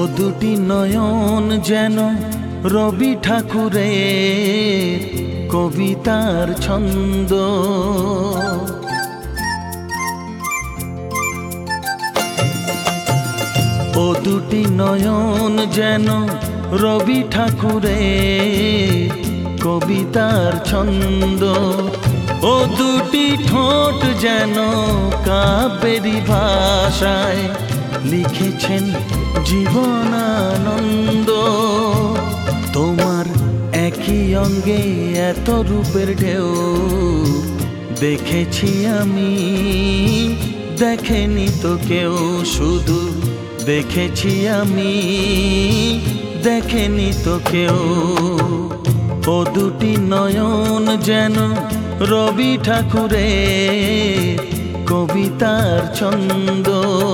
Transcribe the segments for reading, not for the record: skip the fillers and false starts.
দুটি নয়ন যেন রবি ঠাকুরের কবিতার ছন্দ। ও দুটি নয়ন যেন রবি ঠাকুরের কবিতার ছন্দ। ও দুটি ঠোঁট যেন কাব্যেরই ভাষায় লিখেছেন জীবনানন্দ। তোমার একই অঙ্গে এত রূপের ঢেউ দেখেছি আমি, দেখেনি তো কেউ। শুধু দেখেছি আমি, দেখেনি তো কেউ। ও দুটি নয়ন যেন রবি ঠাকুরের কবিতার ছন্দ।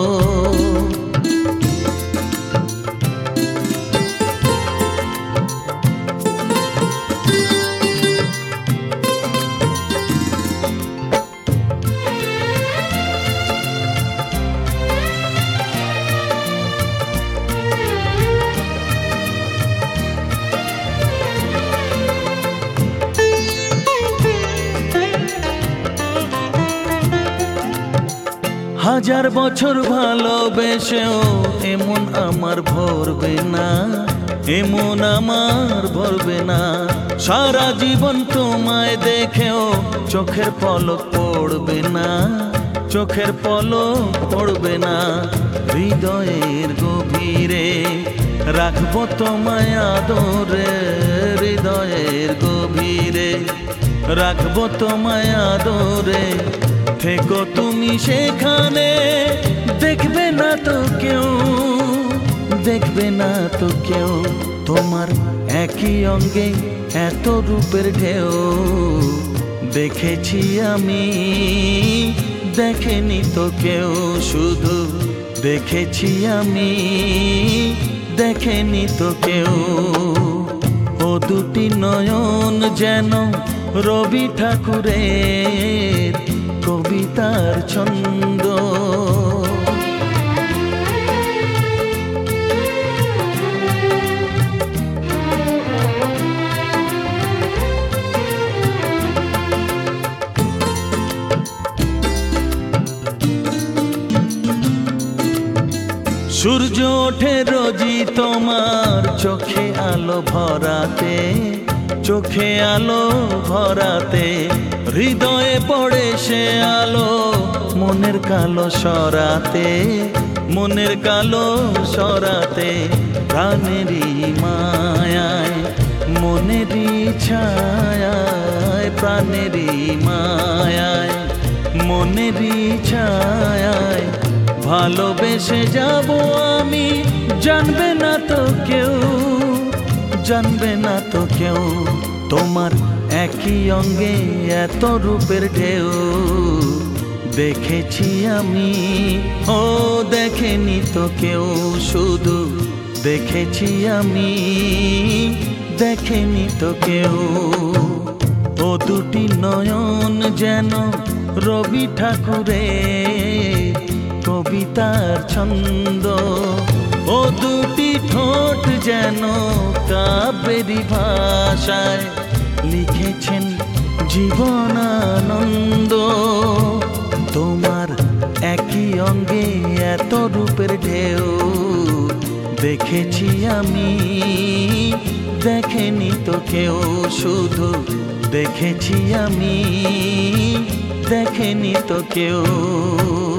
হাজার বছর ভালোবেসেও এমন আমার ভরবে না, এমন আমার ভরবে না। সারা জীবন তোমায় দেখেও চোখের পলক পড়বে না, চোখের পলক পড়বে না। হৃদয়ের গভীরে রাখবো তোমায় আদরে, হৃদয়ের গভীরে রাখবো তোমায় আদরে। থেকো তুমি সেখানে, দেখবে না তো কেউ, দেখবে না তো কেউ। তোমার একই অঙ্গে এত রূপের ঢেউ দেখেছি আমি, দেখেনি তো কেউ। শুধু দেখেছি আমি, দেখেনি তো কেউ। ও দুটি নয়ন যেন রবি ঠাকুরের কবিতার ছন্দ। সূর্য ওঠে রোজই তোমার চোখে আলো ভরাতে, চোখে আলো ভরাতে। হৃদয়ে পড়ে সে আলো মনের কালো সরাতে, মনের কালো সরাতে। প্রাণেরই মায়ায় মনেরই ছায়ায়, প্রাণেরই মায়ায় মনেরই ছায়ায় ভালোবেসে যাব আমি। জানবে না তো কেউ, জানবে না তো কেউ। তোমার একই অঙ্গে এত রূপের ঢেউ দেখেছি আমি, ও দেখেনি তো কেউ। শুধু দেখেছি আমি, দেখেনি তো কেউ। ও দুটি নয়ন যেন রবি ঠাকুরের কবিতার ছন্দ। ও দুটি ঠোঁট যেন কাব্যেরই ভাষায় লিখেছেন জীবনানন্দ। তোমার একই অঙ্গে এত রূপের ঢেউ দেখেছি আমি, দেখেনি তো কেউ। শুধু দেখেছি আমি, দেখেনি তো কেউ।